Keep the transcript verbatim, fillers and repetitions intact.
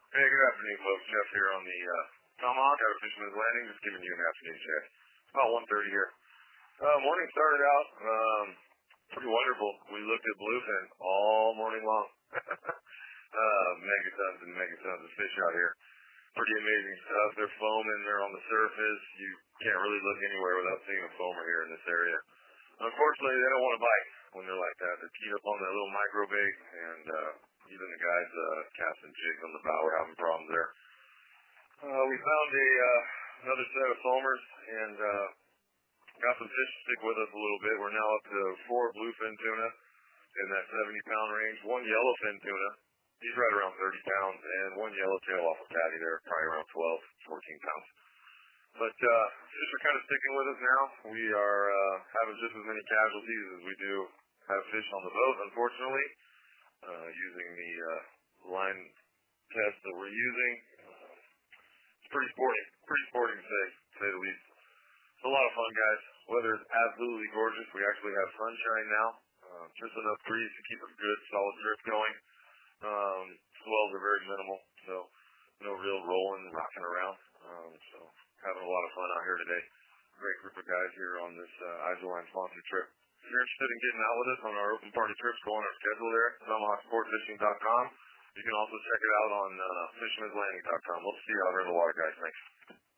Hey, good afternoon, folks. Jeff here on the uh, Tomahawk out of Fisherman's Landing. Just giving you an afternoon check. About one thirty here. Uh, morning started out um, pretty wonderful. We looked at bluefin all morning long. uh, megatons and megatons of fish out here. Pretty amazing stuff. They're foaming. They're on the surface. You can't really look anywhere without seeing a foamer here in this area. Unfortunately, they don't want to bite when they're like that. They're keyed up on that little micro bait, and uh, even the guys uh, casting jigs on the bow are having problems there. Uh, we found a uh, another set of foamers and uh, got some fish to stick with us a little bit. We're now up to four bluefin tuna in that seventy pound range. One yellowfin tuna, he's right around thirty pounds, and one yellowtail off a patty there, probably around twelve, fourteen pounds. But uh, fish are kind of sticking with us now. We are uh, having just as many casualties as we do have fish on the boat, unfortunately. Uh, using the uh, line test that we're using, uh, it's pretty sporting, pretty sporting to say, to say the least. It's a lot of fun, guys. Weather is absolutely gorgeous. We actually have sunshine now, uh, just enough breeze to keep a good, solid drip going. Um, swells are very minimal, so no real rolling and rocking around. Um, so having a lot of fun out here today. Great group of guys here on this uh, Isoline sponsored trip. If you're interested in getting out with us on our open party trips, go on our schedule there at tomahawk sport fishing dot com. You can also check it out on uh, fishermans landing dot com. We'll see you out here in the water, guys. Thanks.